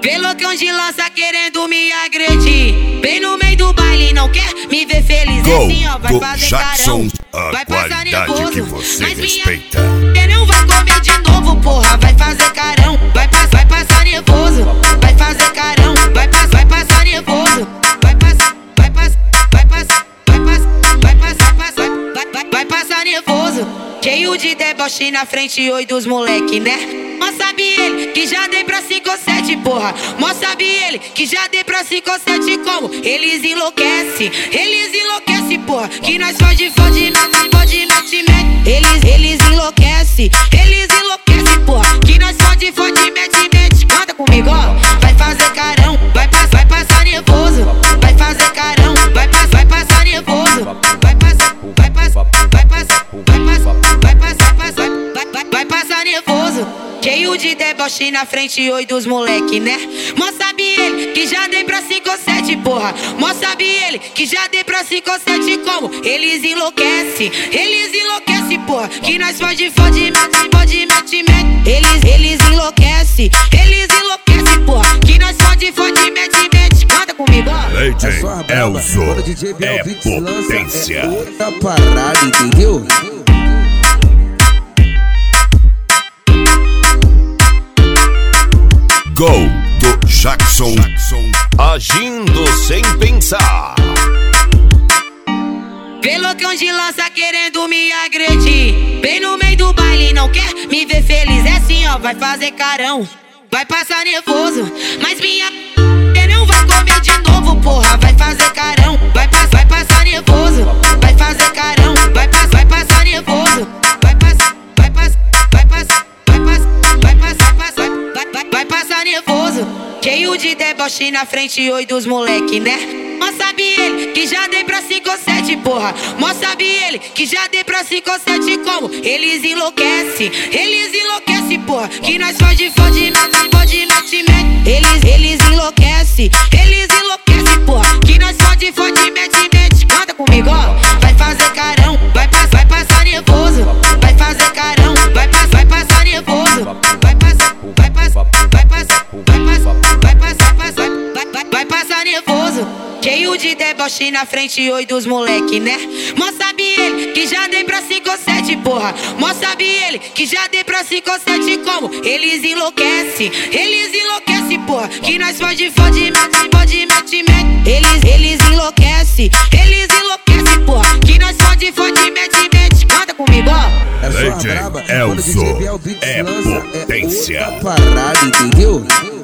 Vê loucão de lança querendo me agredir. Bem no meio do baile, não quer me ver feliz. Assim, ó, vai fazer Jackson, carão, vai passar qualidade que nervoso. você Mas respeita. minha não vai comer de novo, porra. Vai fazer carão, vai passar nervoso. Vai fazer carão, vai passar nervoso. Vai passar nervoso. Cheio de deboche na frente, oi dos moleque, né? Mó sabe ele que já dei pra 5 ou 7, porra. Mó sabe ele que já dei pra 5 ou 7 como eles enlouquecem, porra. Que nós fode, mete. Eles enlouquecem, porra. Que nós fode, mete. Canta comigo, ó. Vai fazer carão, vai passar nervoso. Vai fazer carão, vai passar nervoso. Vai passar nervoso. Cheio de deboche na frente, oi dos moleque, né? Mó sabe ele que já dei pra 5 ou 7, porra. Mó sabe ele que já dei pra 5 ou 7 como eles enlouquecem, porra. Que nós fode, mete. Eles enlouquecem, porra. Que nós fode, mete. Canta comigo, ó. DJ Elzo é potência. É outra parada, entendeu? Gol do Jackson, agindo sem pensar. Vê loucão de lança querendo me agredir. Bem no meio do baile, não quer me ver feliz. É assim, ó, vai fazer carão, vai passar nervoso. Mas minha não vai comer de novo, porra. Vai fazer carão, vai passar nervoso. Vai fazer carão, vai passar nervoso. Vai passar nervoso. Cheio de deboche na frente, oi dos moleque, né? Mó sabe ele que já dei pra 5 ou 7, porra. Mó sabe ele que já dei pra 5 ou 7 como eles enlouquecem, porra. Que nós fode, mete. Eles enlouquecem, porra. Que nós fode, mete. Canta comigo, ó. Vai fazer carão, vai passar nervoso. Vai fazer carão, vai passar nervoso. Vai passar nervoso. Cheio de deboche na frente, oi dos moleque, né? Mó sabe ele que já dei pra 5 ou 7, porra. Mó sabe ele que já dei pra 5 ou 7 como eles enlouquecem, porra. Que nós fode, mete. Eles enlouquecem, porra. Que nós fode, mete. Canta comigo, ó. DJ Elzo é potência. É outra parada, entendeu?